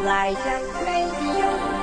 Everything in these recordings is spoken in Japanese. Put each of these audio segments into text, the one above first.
ライジャンレイディオ。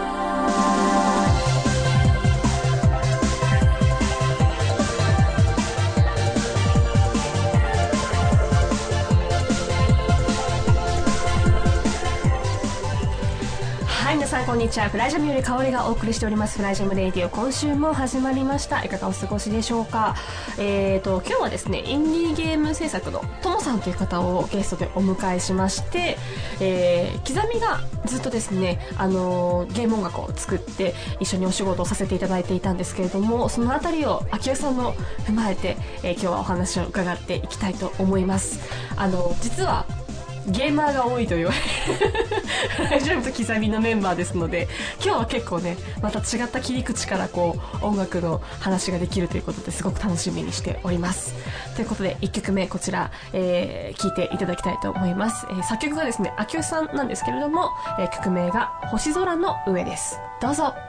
皆さんこんにちは。フライジャムより香りがお送りしておりますフライジャムレイディオ、今週も始まりました。いかがお過ごしでしょうか。今日はですね、インディーゲーム制作のともさんという方をゲストでお迎えしまして、刻みがずっとですね、ゲーム音楽を作って一緒にお仕事をさせていただいていたんですけれども、そのあたりを秋代さんの踏まえて、今日はお話を伺っていきたいと思います。実はゲーマーが多いというフライジャムと刻みのメンバーですので、今日は結構ね、また違った切り口からこう音楽の話ができるということですごく楽しみにしております。ということで1曲目こちら、聴いていただきたいと思います。作曲がですね、秋代さんなんですけれども、曲名が星空の上です。どうぞ。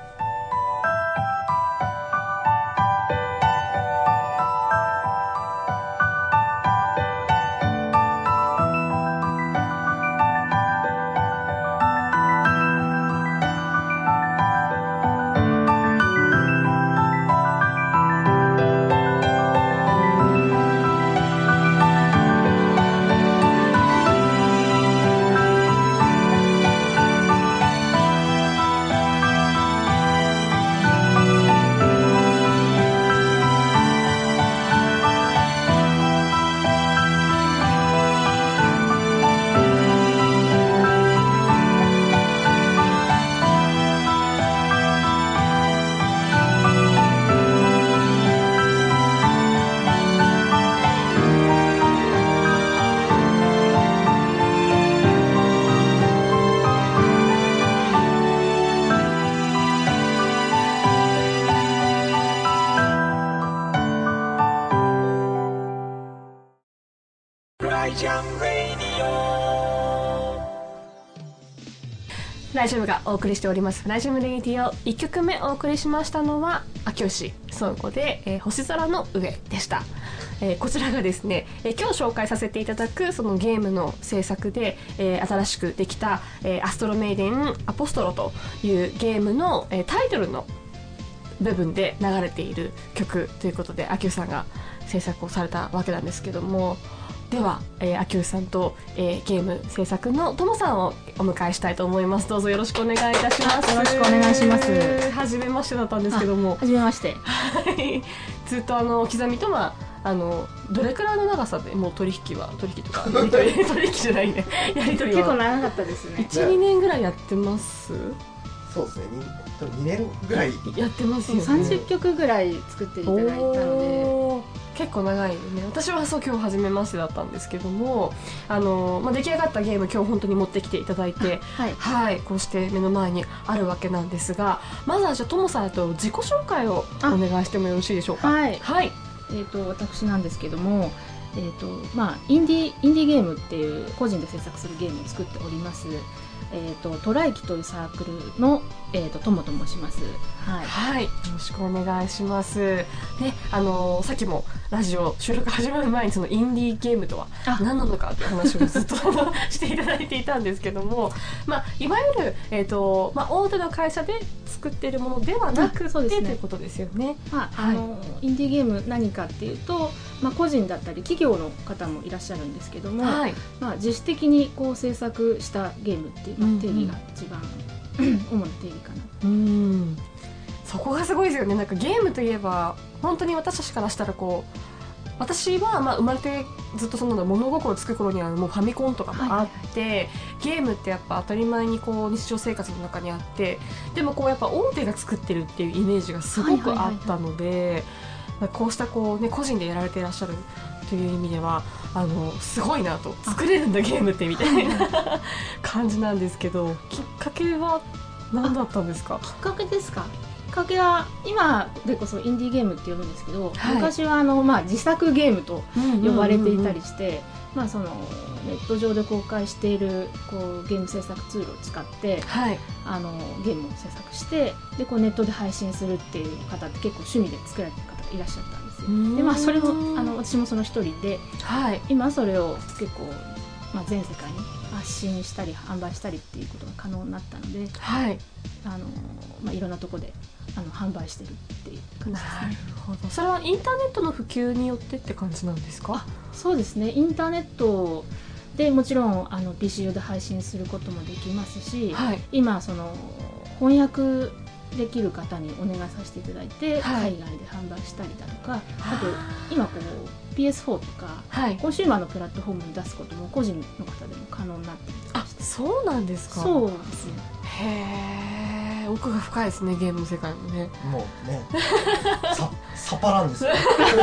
フライジャムがお送りしておりますフライジャムレイディオ、1曲目お送りしましたのは秋代氏倉庫で、星空の上でした。こちらがですね、今日紹介させていただくそのゲームの制作で、新しくできた、アストロメイデンアポストロというゲームの、タイトルの部分で流れている曲ということで秋代さんが制作をされたわけなんですけども、では、秋代さんと、ゲーム制作のともさんをお迎えしたいと思います。どうぞよろしくお願いいたします。 よろしくお願いします。 初めましてだったんですけども、 初めまして。 ずっと刻みとはどれくらいの長さでもう取引とか取引じゃないね、やり取りは結構長かったですね。 1,2 年ぐらいやってます。 そうですね、2年ぐらいやってますよね。 30曲ぐらい作っていただいたので結構長いよね。私はそう今日初めましてだったんですけども、出来上がったゲーム今日本当に持ってきていただいて、はい、こうして目の前にあるわけなんですが、まずはじゃあともさんと自己紹介をお願いしてもよろしいでしょうか。 はい、私なんですけども、インディーゲームっていう個人で制作するゲームを作っております。トライキというサークルの、ともと申します。 はい、よろしくお願いします。で、さっきもラジオ収録始まる前にそのインディーゲームとは何なのかという話をずっとしていただいていたんですけども、いわゆる、大手の会社で作っているものではなくて、ということですよね。 インディーゲーム何かっていうと、個人だったり企業の方もいらっしゃるんですけども、自主的にこう制作したゲームっていう定義が一番主な定義かな。 そこがすごいですよね。なんかゲームといえば本当に私たちからしたら私は生まれてずっとその物心つく頃にはもうファミコンとかもあって、ゲームってやっぱ当たり前に日常生活の中にあって、でもやっぱ大手が作ってるっていうイメージがすごくあったので、こうした個人でやられていらっしゃるという意味ではすごいなと、作れるんだゲームってみたいな感じなんですけど、きっかけは何だったんですか。 きっかけですか。きっかけは今でこそインディーゲームって呼ぶんですけど、昔は自作ゲームと呼ばれていたりして、そのネット上で公開しているゲーム制作ツールを使って、ゲームを制作してでネットで配信するっていう方って結構趣味で作られてる方いらっしゃったんですよ。で、それも私もその一人で、今それを結構、全世界に発信したり販売したりっていうことが可能になったので、 はい、 いろんなところで販売してるっていう感じですね。 なるほど。それはインターネットの普及によってって感じなんですか？ そうですね、インターネットでもちろんPC 上で配信することもできますし、はい、今その翻訳できる方にお願いさせていただいて、はい、海外で販売したりだとか、あと今こう PS4 とか、はい、コンシューマーのプラットフォームに出すことも個人の方でも可能になっていまして。 そうなんですか？ そうですね。 へー、奥が深いですね、ゲームの世界もね。 もうねサパなんですよ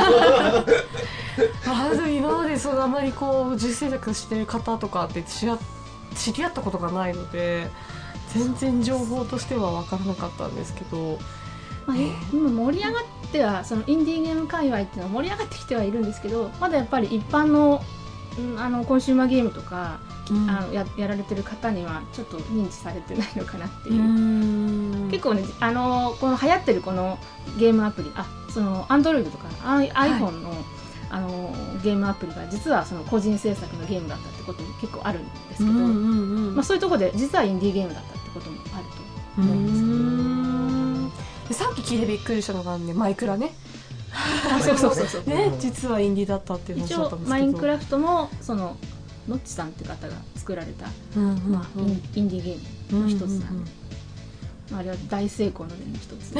でも今まであまりこう実制作してる方とかって知り合ったことがないので、全然情報としては分からなかったんですけど、 今盛り上がってはそのインディーゲーム界隈っていうのは盛り上がってきてはいるんですけど、まだやっぱり一般の、コンシューマーゲームとか、やられてる方にはちょっと認知されてないのかなっていう。結構ね、この流行ってるこのゲームアプリ、その Android とか iPhone の、ゲームアプリが実はその個人制作のゲームだったってことも結構あるんですけど、そういうところで実はインディーゲームだったってこともあると思うんですけど、 さっき聞いてびっくりしたのがね、マイクラね。 そうね、実はインディーだったっていうのをおっしゃったんですけど、 一応マインクラフトもそのノッチさんって方が作られた、インディーゲームの一つなんで、あれは大成功の例の一つ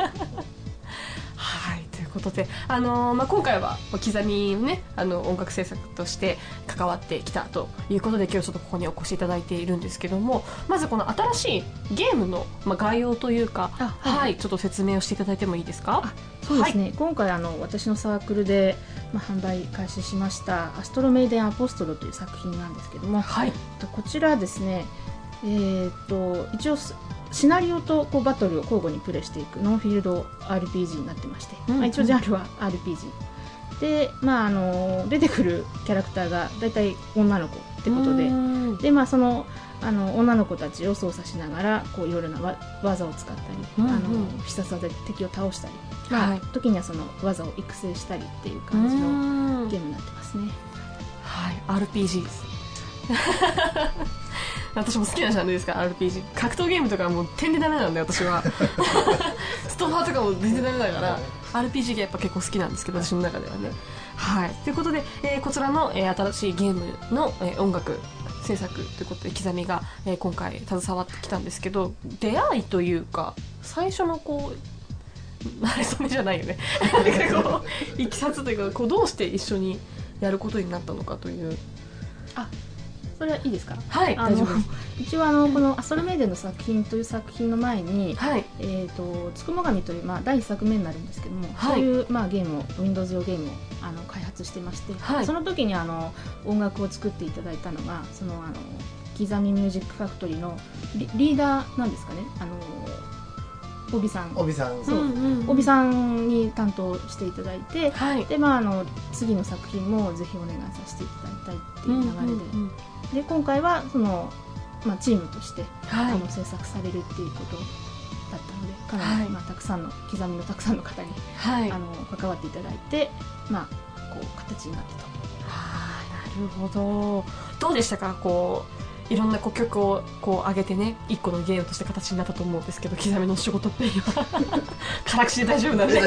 はい、ということで、今回は刻みね、音楽制作として関わってきたということで、今日ちょっとここにお越しいただいているんですけども、まずこの新しいゲームの、概要というか、はい、ちょっと説明をしていただいてもいいですか？ そうですね、はい、今回私のサークルで、販売開始しましたアストロメイデンアポストロという作品なんですけども、はい、こちらですね、一応シナリオとこうバトルを交互にプレイしていくノンフィールド RPG になってまして、一応ジャンルは RPG で、出てくるキャラクターがだいたい女の子ってことで、その女の子たちを操作しながらこういろいろな技を使ったり、必殺技で敵を倒したり、時にはその技を育成したりっていう感じのゲームになってますね。 はい、RPG です私も好きなジャンルですから RPG。 格闘ゲームとかもう点でダメなんで、私はストーマーとかも全然ダメだから RPG がやっぱ結構好きなんですけど、私の中ではね。はい、ということで、こちらの、新しいゲームの、音楽制作ということで刻みが、今回携わってきたんですけど、出会いというか最初のこうあれそれじゃないよねこういきさつというか、こうどうして一緒にやることになったのかという。 それはいいですか？ はい、大丈夫です。 一応このアストロメイデンの作品という作品の前に、つくも神という、第1作目になるんですけども、そういう、ゲームを Windows 用ゲームを開発してまして、その時に音楽を作っていただいたのがその刻みミュージックファクトリーのリーダーなんですかね、帯さんに担当していただいて、で次の作品もぜひお願いさせていただきたいっていう流れで、で今回はその、チームとして、制作されるっていうことだったので、かなり、たくさんの刻みのたくさんの方に、関わっていただいて、こう形になってと。 なるほど。どうでしたか？こういろんな曲をこう上げてね、一個のゲームとして形になったと思うんですけど、刻みの仕事っていうのは辛口で大丈夫なんで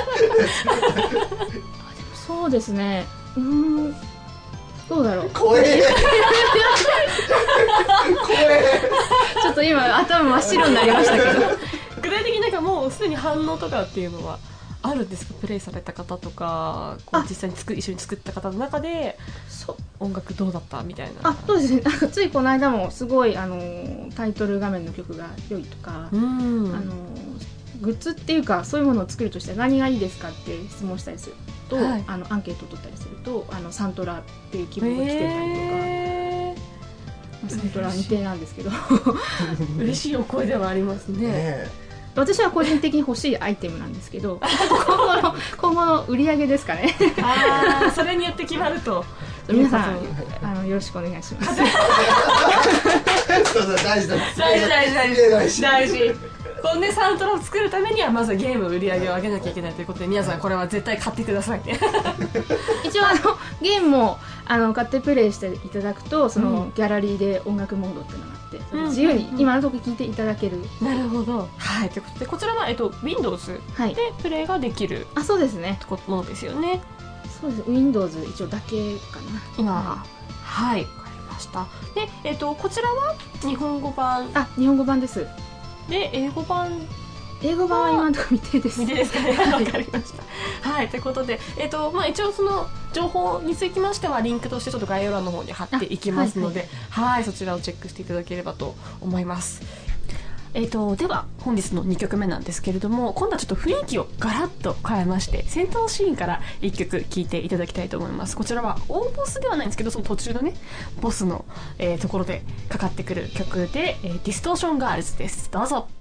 そうですね、どうだろう、 怖えちょっと今頭真っ白になりましたけど具体的になんかもうすでに反応とかっていうのはあるんですか？プレイされた方とか、こう実際に一緒に作った方の中で音楽どうだったみたいな。 そうですね、ついこの間もすごいタイトル画面の曲が良いとか、グッズっていうかそういうものを作るとして何がいいですかって質問したりすると、アンケートを取ったりするとサントラっていう希望が来てたりとか、サントラ未定なんですけど嬉しいお声ではありますね。 私は個人的に欲しいアイテムなんですけど今後の売り上げですかねそれによって決まると。 皆さんよろしくお願いします大事このね、サントラを作るためにはまずゲームの売り上げを上げなきゃいけないということで、皆さんこれは絶対買ってくださいね一応ゲームも買ってプレイしていただくとそのギャラリーで音楽モードっていうのがあって、 うん、 自由に今のところ聴いていただける、 なるほど。はい、ということでこちらは、Windows でプレイができる、 あ、そうですね、 ものですよね。 そうです。 Windows 一応だけかな今は。はい、わかりました。で、こちらは日本語版、 日本語版です。 で英語版は今のところ未定です。 未定ですかね。わかりました。はい、ということで、一応その情報につきましてはリンクとしてちょっと概要欄の方に貼っていきますので、はい、そちらをチェックしていただければと思います。では本日の2曲目なんですけれども、今度はちょっと雰囲気をガラッと変えまして戦闘シーンから1曲聴いていただきたいと思います。こちらは大ボスではないんですけど、その途中のねボスの、ところでかかってくる曲で、ディストーションガールズです。どうぞ。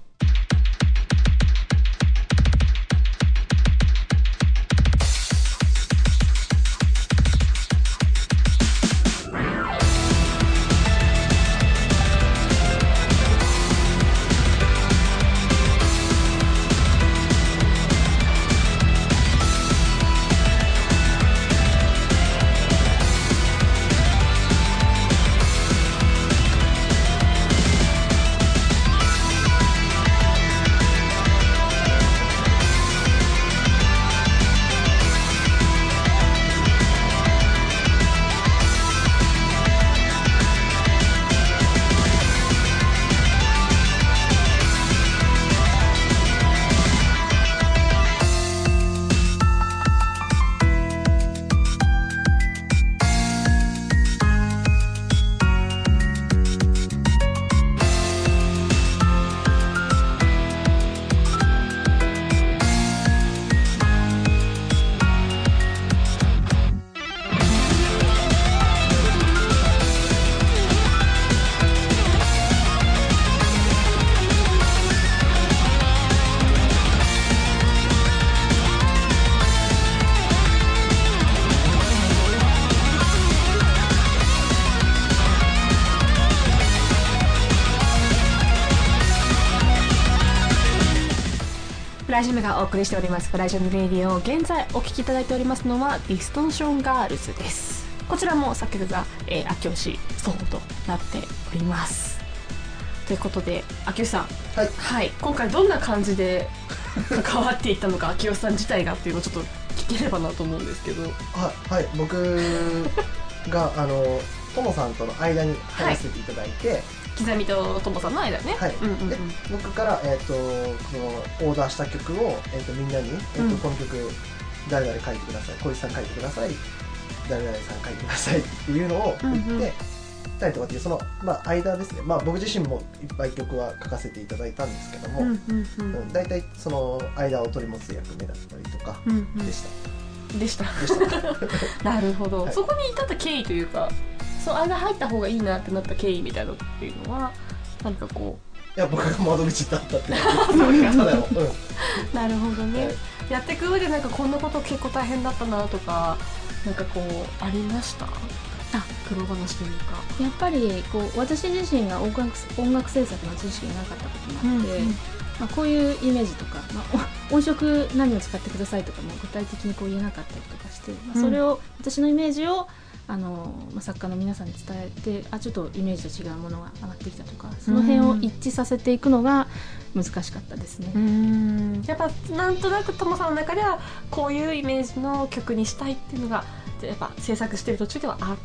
プラジムがお送りしておりますプラジムレディオ、現在お聴きいただいておりますのはディストーションガールズです。こちらも作曲が、秋吉ソンとなっております。ということで秋吉さん、 はい、 はい、今回どんな感じで関わっていったのか秋吉さん自体がっていうのをちょっと聞ければなと思うんですけど。 はい、僕がともさんとの間に入らせていただいて、はい、 刻みとともさんの間ね、 はい、で僕から、そのオーダーした曲を、みんなに、この曲誰々書いてください、小石さん書いてください、誰々さん書いてくださいっていうのを言ってたりとかっていうその、間ですね。僕自身もいっぱい曲は書かせていただいたんですけども、だいたいその間を取り持つ役目だったりとかでした。 なるほど、 はい、 そこに至った経緯というか、その間入った方がいいなってなった経緯みたいなのっていうのは何かこう、いや僕が窓口だったっていうただよ、 なるほどね、はい、やっていく上でなんかこんなこと結構大変だったなとかなんかこうありました？苦労話というか。 やっぱりこう私自身が音楽制作の知識がなかったこともあって、こういうイメージとか、音色何を使ってくださいとかも具体的にこう言えなかったりとかして、それを私のイメージを作家の皆さんに伝えて、ちょっとイメージと違うものが上がってきたとか、その辺を一致させていくのが難しかったですね。 やっぱなんとなくともさんの中ではこういうイメージの曲にしたいっていうのがやっぱ制作してる途中ではあって。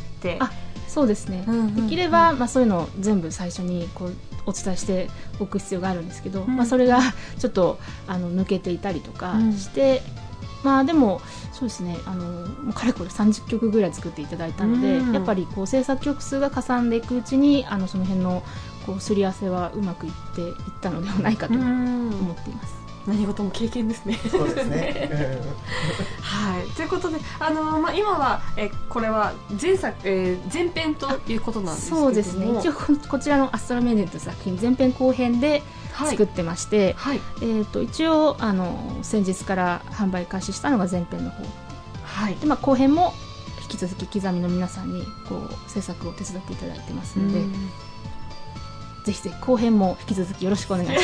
そうですね、できれば、そういうのを全部最初にこうお伝えしておく必要があるんですけど、それがちょっと抜けていたりとかして、でもそうですね、もうかれこれ30曲ぐらい作っていただいたので、やっぱりこう制作曲数がかさんでいくうちにその辺のこうすり合わせはうまくいっていったのではないかと思っています。 何事も経験ですね。 そうですね。 はい、ということで今はこれは前編ということなんですけども、 そうですね、一応こちらのアストロメデンという作品前編後編で作ってまして、一応先日から販売開始したのが前編の方、で後編も引き続き刻みの皆さんにこう制作を手伝っていただいてますので、ぜひぜひ後編も引き続きよろしくお願いします。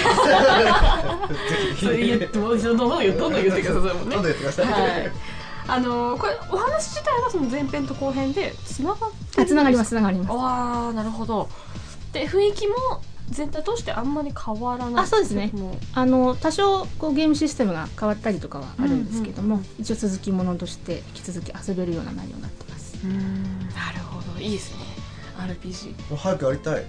それどんどん言ってくださいもんね。 どんどん言ってください。 これお話自体はその前編と後編でつながってるんですか？ つながりますつながります。 ああ、なるほど。で雰囲気も全体としてあんまり変わらない。 そうですね。多少こうゲームシステムが変わったりとかはあるんですけども、一応続きものとして引き続き遊べるような内容になってます。 なるほど、いいですね。RPG もう早くやりたい。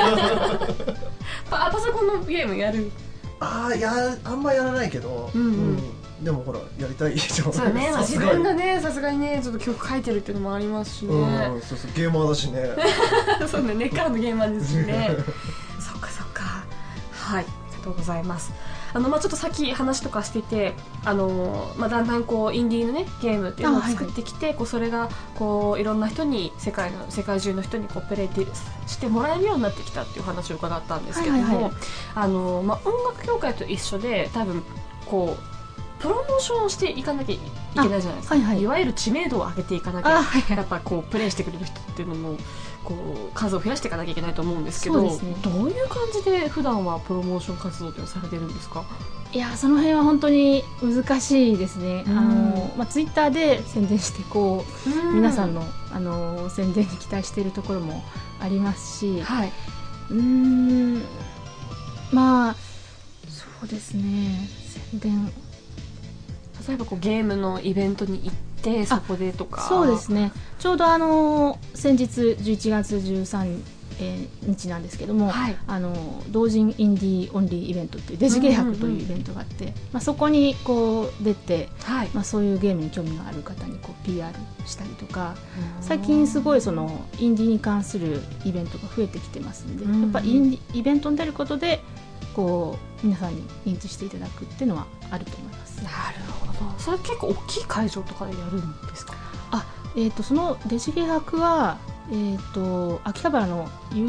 パソコンのゲームやる？ あんまやらないけど、でもほらやりたいでしょ。 そうね、自分がね、さすがにねちょっと曲書いてるっていうのもありますしね。 そうゲーマーだしね。 そうね、根っからのゲーマーですしね。そっかそっか。はい、ありがとうございます。ちょっとさっき話とかしてて、だんだんこうインディーのねゲームっていうのを作ってきて、こうそれがこういろんな人に世界中の人にこうプレイしてもらえるようになってきたっていう話を伺ったんですけども、音楽業界と一緒で多分こうプロモーションをしていかなきゃいけないじゃないですか。いわゆる知名度を上げていかなきゃ、やっぱこうプレイしてくれる人っていうのもこう数を増やしていかなきゃいけないと思うんですけど、どういう感じで普段はプロモーション活動ってされてるんですか？ いや、その辺は本当に難しいですね。ツイッターで宣伝してこう皆さんの宣伝に期待しているところもありますし、そうですね、宣伝、 例えばこうゲームのイベントに行ってそこでとか。 そうですね、ちょうど先日11月13日なんですけども、同人インディーオンリーイベントっていうデジゲー博というイベントがあって、そこにこう出て、そういうゲームに興味がある方にこう PR したりとか、最近すごいそのインディーに関するイベントが増えてきてますので、やっぱイベントに出ることでこう皆さんに認知していただくっていうのはあると思います。 なるほど。それ結構大きい会場とかでやるんですか？ そのデジゲー博は秋葉原の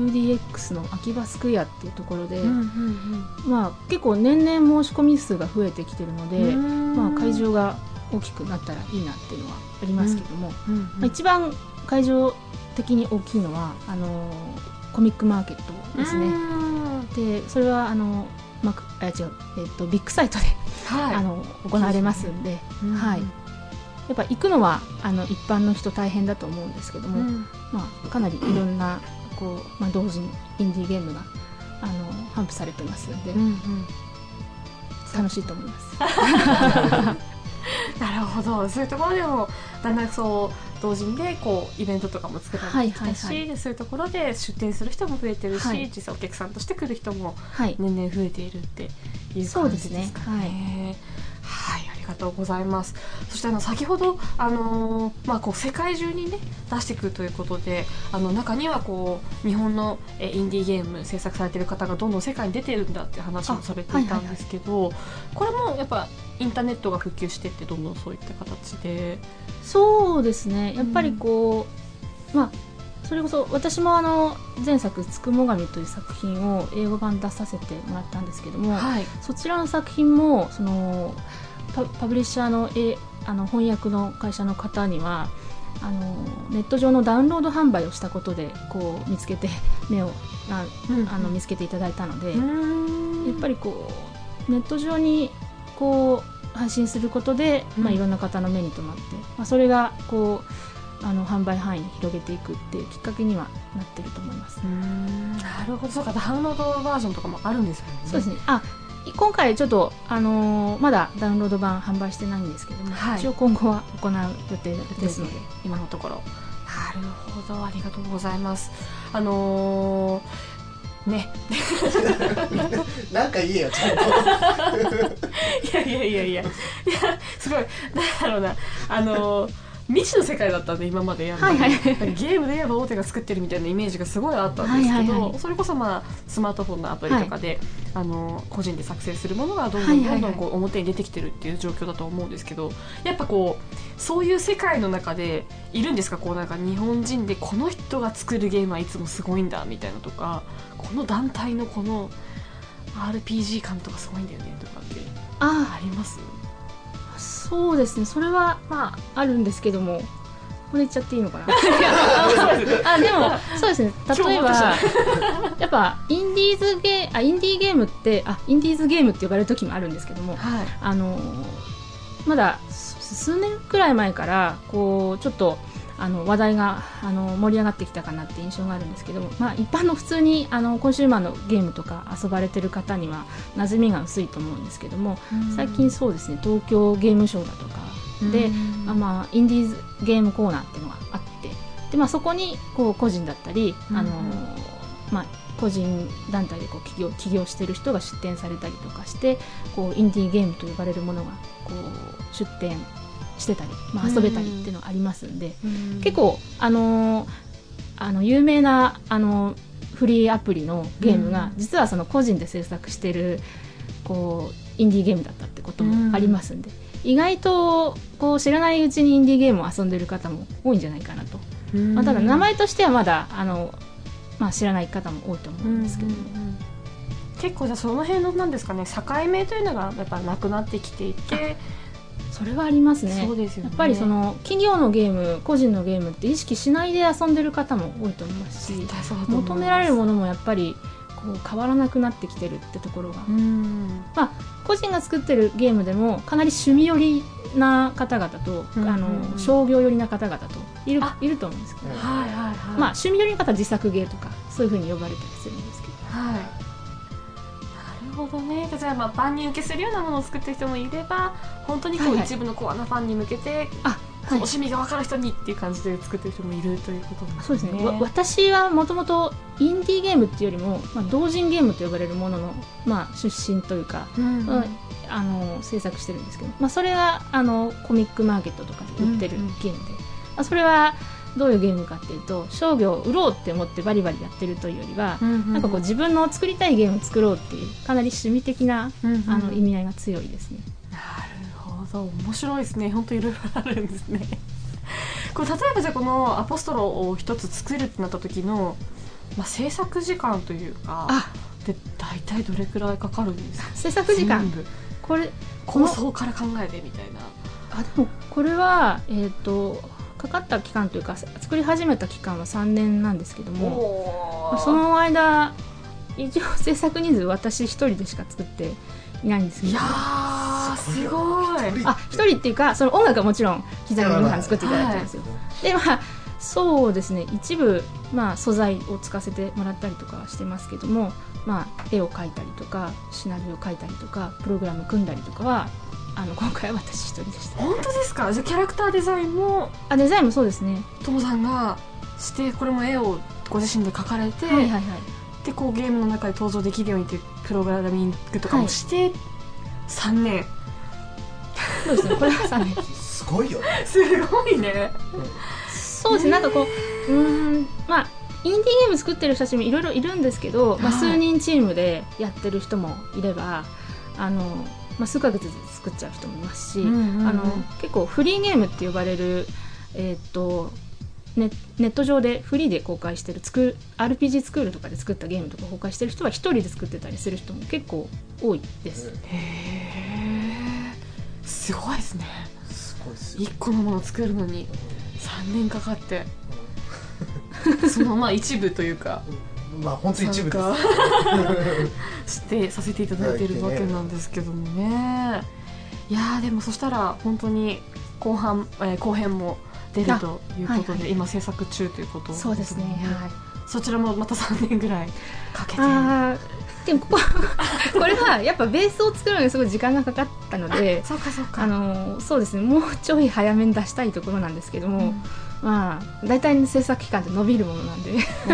UDX の秋葉スクエアっていうところで、結構年々申し込み数が増えてきているので、会場が大きくなったらいいなっていうのはありますけども、一番会場的に大きいのはコミックマーケットですね。でそれはビッグサイトで、行われますんで、やっぱ行くのは一般の人大変だと思うんですけども、かなりいろんなこう、同時にインディーゲームが頒布されてますので、楽しいと思います。 なるほど。そういうところでもだんだんそう同時にでこうイベントとかも作られてきたし、でそういうところで出店する人も増えてるし、実際お客さんとして来る人も年々増えているっていう感じですかね。はい、ありがとうございます。そして先ほどこう世界中にね出していくということで、中にはこう日本のインディーゲーム制作されている方がどんどん世界に出てるんだっていう話もされていたんですけど、これもやっぱインターネットが普及してってどんどんそういった形で。 そうですね、やっぱりこう、それこそ私も前作「つくもがみ」という作品を英語版出させてもらったんですけども、そちらの作品もそのパブリッシャーの翻訳の会社の方にはネット上のダウンロード販売をしたことでこう見つけて見つけていただいたので、やっぱりこうネット上にこう配信することで、いろんな方の目に留まって、それがこう販売範囲に広げていくっていうきっかけにはなってると思います。 なるほど。そうか、ダウンロードバージョンとかもあるんですよね。 そうですね。今回ちょっと、まだダウンロード版販売してないんですけども、一応今後は行う予定ですので、 今のところ。なるほど、ありがとうございます。ねなんか言えよちゃんと。 いやすごいなんだろうな、未知の世界だったんで今までやるの、ゲームで言えば大手が作ってるみたいなイメージがすごいあったんですけど、それこそスマートフォンのアプリとかで、個人で作成するものがどんどんこう表に出てきてるっていう状況だと思うんですけど、やっぱこうそういう世界の中でいるんですか？こうなんか日本人でこの人が作るゲームはいつもすごいんだみたいなとか、この団体のこの RPG 感とかすごいんだよねとかってあります？ そうですね、それはあるんですけども、これ言っちゃっていいのかな。でもそうですね、例えばやっぱインディーズゲームってインディーズゲームって呼ばれる時もあるんですけども、まだ数年くらい前からこうちょっと話題が盛り上がってきたかなって印象があるんですけども、一般の普通にコンシューマーのゲームとか遊ばれてる方には馴染みが薄いと思うんですけども、最近そうですね、東京ゲームショウだとかで、インディーズゲームコーナーっていうのがあって、で、そこにこう個人だったり、個人団体でこう起業してる人が出展されたりとかして、こうインディーゲームと呼ばれるものがこう出展してたり、遊べたりっていうのがありますんで、結構有名なフリーアプリのゲームが、実はその個人で制作してるこうインディーゲームだったってこともありますんで、意外とこう知らないうちにインディーゲームを遊んでる方も多いんじゃないかなと。ただ名前としてはまだ知らない方も多いと思うんですけども、 結構じゃあその辺のなんですかね、境目というのがやっぱなくなってきていて、 それはありますね。 そうですよね。 やっぱりその企業のゲーム、個人のゲームって意識しないで遊んでる方も多いと思いますし、求められるものもやっぱりこう変わらなくなってきてるってところが、個人が作ってるゲームでもかなり趣味寄りな方々と、商業寄りな方々といると思うんですけど、趣味寄りの方は自作ゲーとかそういう風に呼ばれたりするんですけど、 なるほどね。例えば万人受けするようなものを作ってる人もいれば、本当にこう一部のコアなファンに向けて、その趣味が分かる人にっていう感じで作ってる人もいるということなんですね。 そうですね。私はもともとインディーゲームっていうよりも、同人ゲームと呼ばれるものの、出身というか、制作してるんですけど、それがコミックマーケットとかで売ってるゲームで、それはどういうゲームかっていうと、商業を売ろうって思ってバリバリやってるというよりは、なんかこう自分の作りたいゲームを作ろうっていうかなり趣味的な、意味合いが強いですね。 なるほど、面白いですね。本当いろいろあるんですね。こう例えばじゃあこのアポストロを一つ作るってなった時の、制作時間というかで大体どれくらいかかるんですか？ 制作時間、これ構想から考えてみたいな。 でもこれはかかった期間というか作り始めた期間は3年なんですけども、その間一応制作人数私一人でしか作っていないんですけど、 いやーすごい。 一人っていうか、その音楽はもちろん機材の皆さんに作っていただいてるんですよ。でそうですね、一部素材を使わせてもらったりとかはしてますけども、絵を描いたりとかシナリオを描いたりとかプログラム組んだりとかは今回は私一人でした。 本当ですか？じゃあキャラクターデザインもデザインもそうですね、 トモさんがして、これも絵をご自身で描かれて、でこうゲームの中で登場できるようにっていうプログラミングとかもして、3年。 そうですね、これは3年。 すごいよね。 すごいね。 そうですね、なんかこうインディーゲーム作ってる人たちもいろいろいるんですけど、数人チームでやってる人もいれば、数ヶ月で作っちゃう人もいますし、結構フリーゲームって呼ばれる、ネット上でフリーで公開してるRPG スクールとかで作ったゲームとか公開してる人は一人で作ってたりする人も結構多いです。 すごいですね。 すごいですよ。 1個のものを作るのに3年かかって、その一部というか本当に一部ですしてさせていただいているわけなんですけどもね。いやでもそしたら本当に後編も出るということで、今制作中ということですね。 そうですね、 そちらもまた3年ぐらいかけて。 でもこれはやっぱベースを作るのにすごい時間がかかったので、そうですね、もうちょい早めに出したいところなんですけども、大体制作期間って伸びるものなんで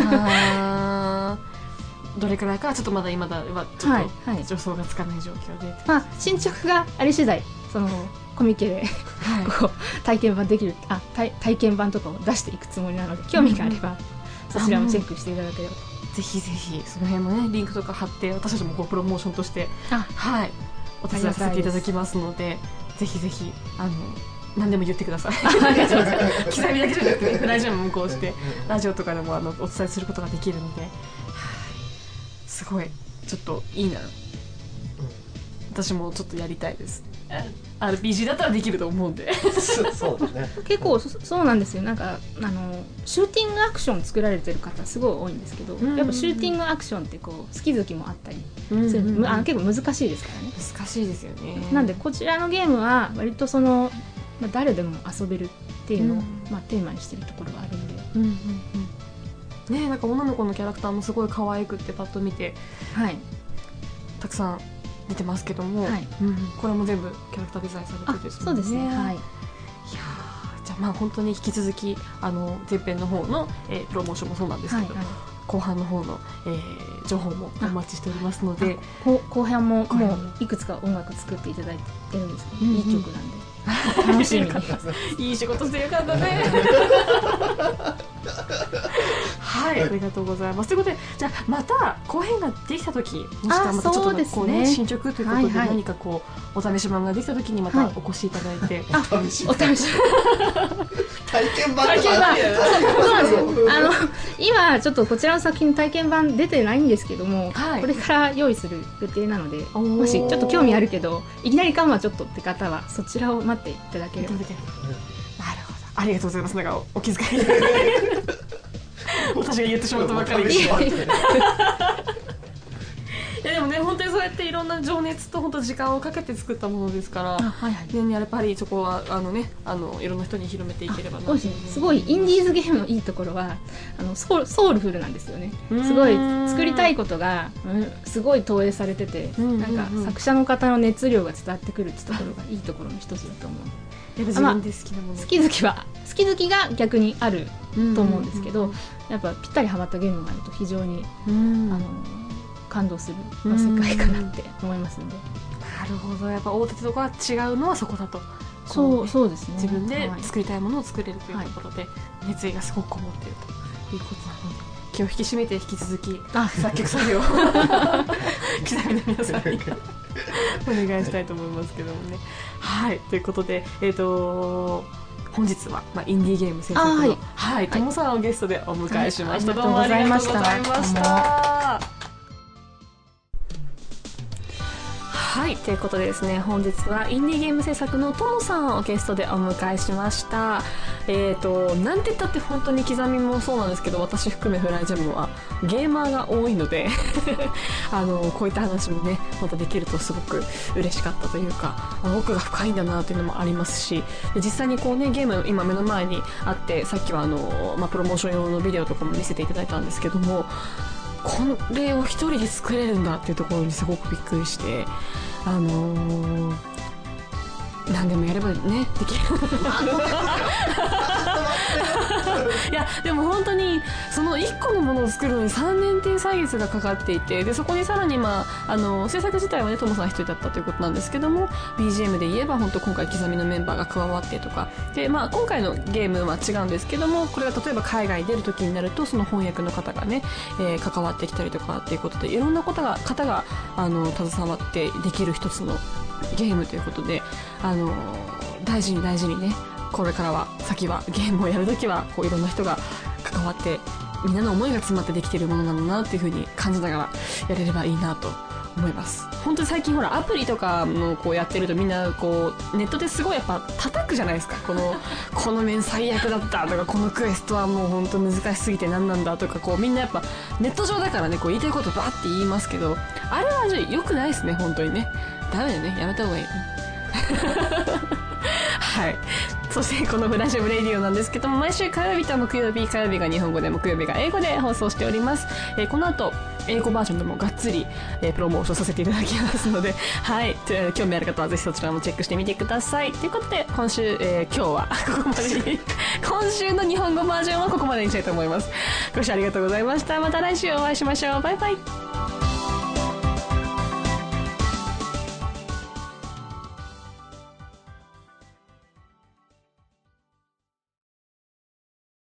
どれくらいかはちょっとまだ今はちょっと予想がつかない状況で、 進捗があり次第そのコミケでこう体験版できる体験版とかを出していくつもりなので、興味があればそちらもチェックしていただければ。 ぜひぜひその辺もねリンクとか貼って、私たちもこうプロモーションとしてお手伝いさせていただきますので、ぜひぜひ何でも言ってください。機材だけじゃなくてラジオも向こうしてラジオとかでもお伝えすることができるので、すごいちょっといいな。私もちょっとやりたいです。RPG だったらできると思うんで。 そうですね。 結構そうなんですよ。なんかシューティングアクション作られてる方すごい多いんですけど、やっぱシューティングアクションってこう好き好きもあったりする、結構難しいですからね。 難しいですよね。 なんでこちらのゲームは割とそのまあ、誰でも遊べるっていうのを、まあ、テーマにしてるところがあるんで、 ね、なんか女の子のキャラクターもすごい可愛くってパッと見て、 はい、 たくさん出てますけども、はい、これも全部キャラクターデザインされてるんですもんね。 そうですね、はい、いやじゃあまあ本当に引き続き前編の方の、プロモーションもそうなんですけど、後半の方の、情報もお待ちしておりますので、 後半ももういくつか音楽作っていただいてるんですけど、いい曲なんで楽しみにいい仕事してよかったねはい、ありがとうございます。ということで、じゃあまた後編ができた時、もしくはまたちょっとこうね、進捗ということで何かこうお試し版ができた時にまたお越しいただいて、 お試し体験版そうなんですよ。今ちょっとこちらの作品の体験版出てないんですけども、これから用意する予定なので、もしちょっと興味あるけどいきなり買うのはちょっとって方はそちらを待っていただければ。なるほど、 ありがとうございます。なんかお気遣い私が言ってしまったばかりにいやでもね、本当にそうやっていろんな情熱と本当時間をかけて作ったものですから、やっぱりそこはいろんな人に広めていければな。 すごいインディーズゲームのいいところはソウルフルなんですよね。すごい作りたいことがすごい投影されてて、なんか作者の方の熱量が伝わってくるってところがいいところの一つだと思う。 自分で好きなもの、 好き好きが逆にあると思うんですけど、やっぱぴったりハマったゲームがあると非常に感動する世界かなって思いますので。 なるほど、やっぱ大手とか違うのはそこだと。 そうですね。 自分で作りたいものを作れるというところで、熱意がすごくこもっているということなので、気を引き締めて引き続き作曲作業を刻みの皆さんにお願いしたいと思いますけどもね。はい、ということで、本日は、インディーゲーム制作のともさんをゲストでお迎えしました。どうもありがとうございました。はい、ということでですね、本日はインディーゲーム制作のともさんをゲストでお迎えしました。なんて言ったって本当に刻みもそうなんですけど、私含めフライジャムはゲーマーが多いのでこういった話もね、またできるとすごく嬉しかったというか、奥が深いんだなというのもありますし、で実際にこうね、ゲーム今目の前にあって、さっきはプロモーション用のビデオとかも見せていただいたんですけども、これを一人で作れるんだっていうところにすごくびっくりして、何でもやればね、できるいやでも本当にその1個のものを作るのに3年っていう歳月がかかっていて、でそこにさらに制作自体はね、ともさん一人だったということなんですけども、 BGM で言えば本当今回刻みのメンバーが加わってとかで、今回のゲームは違うんですけども、これが例えば海外に出る時になると、その翻訳の方がね、関わってきたりとかっていうことで、いろんな方が携わってできる一つのゲームということで、大事に大事にね、これからは先はゲームをやるときはこういろんな人が関わって、みんなの思いが詰まってできているものなんだなっていう風に感じながらやれればいいなと思います。本当に最近ほらアプリとかのこうやってると、みんなこうネットですごいやっぱ叩くじゃないですか。この面最悪だったとか、このクエストはもう本当難しすぎて何なんだとか、こうみんなやっぱネット上だからね、こう言いたいことバーって言いますけど、あれは良くないですね、本当にね。ダメだね、やめた方がいいはい。そしてこのフラッシュブレイディオなんですけども、毎週火曜日と木曜日、火曜日が日本語で、木曜日が英語で放送しております。この後英語バージョンでもがっつり、プロモーションさせていただきますので、はい、興味ある方はぜひそちらもチェックしてみてください。ということで今週、今日はここまでに今週の日本語バージョンはここまでにしたいと思います。ご視聴ありがとうございました。また来週お会いしましょう。バイバイ。